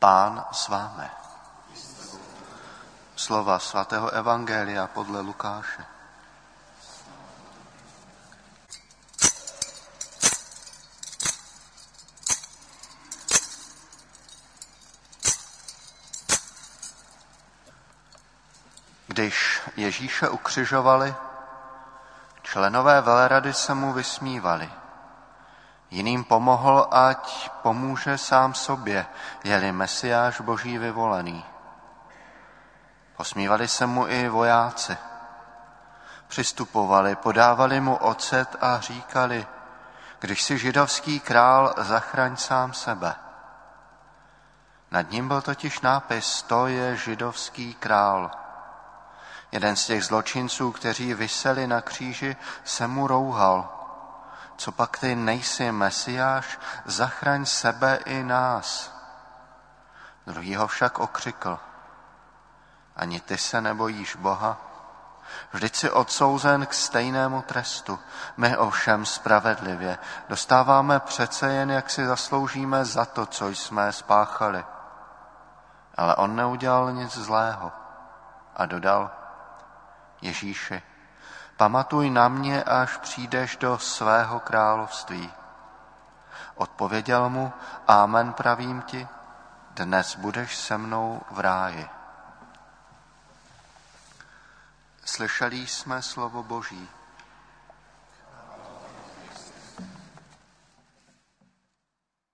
Pán s vámi. Slova svatého evangelia podle Lukáše. Když Ježíše ukřižovali, členové velerady se mu vysmívali. Jiným pomohl, ať pomůže sám sobě, je-li Mesiáš Boží vyvolený. Posmívali se mu i vojáci. Přistupovali, podávali mu ocet a říkali: když jsi židovský král, zachraň sám sebe. Nad ním byl totiž nápis: to je židovský král. Jeden z těch zločinců, kteří viseli na kříži, se mu rouhal: copak ty nejsi Mesiáš, zachraň sebe i nás. Druhý ho však okřikl: ani ty se nebojíš Boha? Vždyť jsi odsouzen k stejnému trestu. My ovšem spravedlivě dostáváme přece jen, jak si zasloužíme za to, co jsme spáchali. Ale on neudělal nic zlého a dodal: Ježíši, pamatuj na mě, až přijdeš do svého království. Odpověděl mu: Amen, pravím ti, dnes budeš se mnou v ráji. Slyšeli jsme slovo Boží.